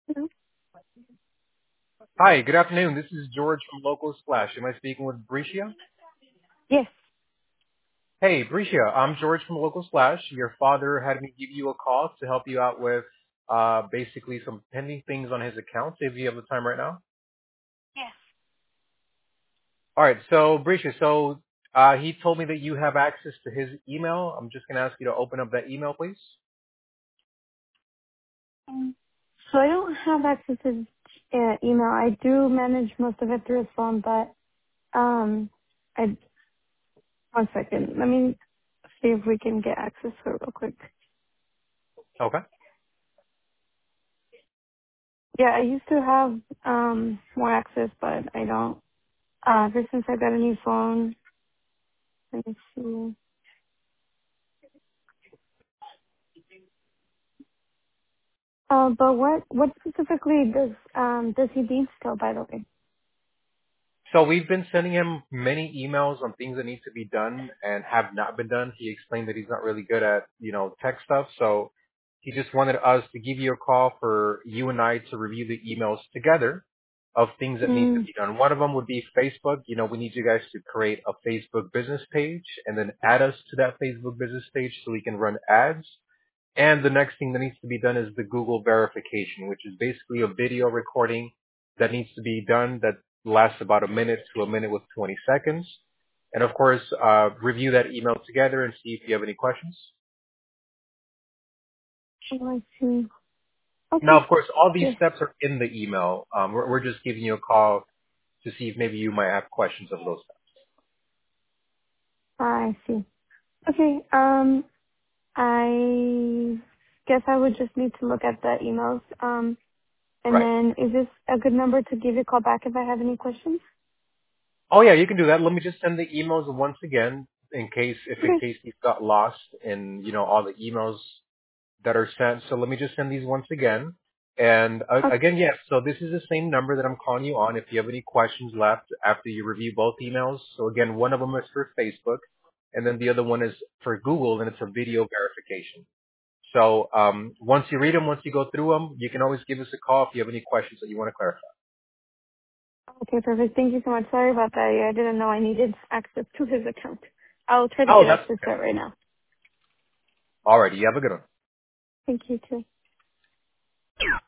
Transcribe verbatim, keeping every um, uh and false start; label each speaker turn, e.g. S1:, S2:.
S1: Hello?
S2: Hi, good afternoon. This is George from Local Splash. Am I speaking with Bricia?
S1: Yes.
S2: Hey, Bricia, I'm George from Local Splash. Your father had me give you a call to help you out with uh, basically some pending things on his account, if you have the time right now.
S1: Yes.
S2: All right, so Bricia, so uh, he told me that you have access to his email. I'm just going to ask you to open up that email, please.
S1: Um, so I don't have access to uh, email. I do manage most of it through his phone, but um, I one second. Let me see if we can get access to it real quick.
S2: Okay.
S1: Yeah, I used to have um more access, but I don't. Uh, ever since I got a new phone, let me see. Uh, but what what specifically does um does he need still? By the way.
S2: So we've been sending him many emails on things that need to be done and have not been done. He explained that he's not really good at, you know, tech stuff. So he just wanted us to give you a call for you and I to review the emails together of things that need to
S1: Mm,
S2: be done. One of them would be Facebook. You know, we need you guys to create a Facebook business page and then add us to that Facebook business page so we can run ads. And the next thing that needs to be done is the Google verification, which is basically a video recording that needs to be done that lasts about a minute to a minute with twenty seconds. And of course, uh, review that email together and see if you have any questions.
S1: oh, I see.
S2: Now,
S1: Okay.
S2: of course, all these
S1: Yes,
S2: steps are in the email. Um, we're, we're just giving you a call to see if maybe you might have questions of those steps.
S1: I see. Okay. Um, I guess I would just need to look at the emails. Um, and
S2: Right.
S1: then is this a good number to give you a call back if I have any questions?
S2: Oh yeah, you can do that. Let me just send the emails once again in case, if in
S1: Okay.
S2: case these got lost in, you know, all the emails that are sent. So let me just send these once again. And uh,
S1: Okay.
S2: again, yes, so this is the same number that I'm calling you on if you have any questions left after you review both emails. So again, one of them is for Facebook, and then the other one is for Google, and it's a video verification. So um, once you read them, once you go through them, you can always give us a call if you have any questions that you want to clarify.
S1: Okay, perfect. Thank you so much. Sorry about that. Yeah, I didn't know I needed access to his account. I'll try to
S2: Oh,
S1: get
S2: that's
S1: access
S2: okay.
S1: to it right now.
S2: Alrighty, you have a good one.
S1: Thank you too.